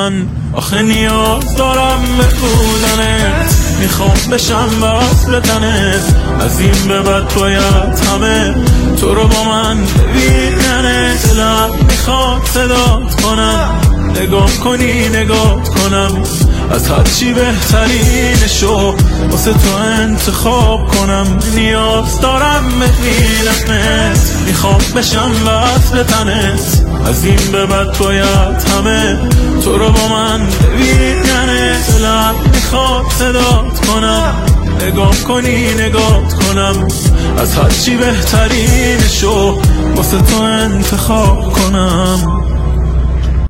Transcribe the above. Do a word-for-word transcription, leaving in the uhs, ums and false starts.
من آخه نیاز دارم به بودنت، میخوام بشم وصل تنت، از این به بعد باید همه تو رو با من ببیننت. دلم میخواد صدات کنم، نگاه کنی نگاه کنم، از هرچی بهترینشو واسه تو انتخاب کنم. نیاز دارم ببینمت، میخوام بشم وصل تنت، از این به بعد باید همه تو رو با من ببیننت. دلم میخواد صدات کنم، نگاه کنی نگاه کنم، از هرچی بهترینشو واسه تو انتخاب کنم.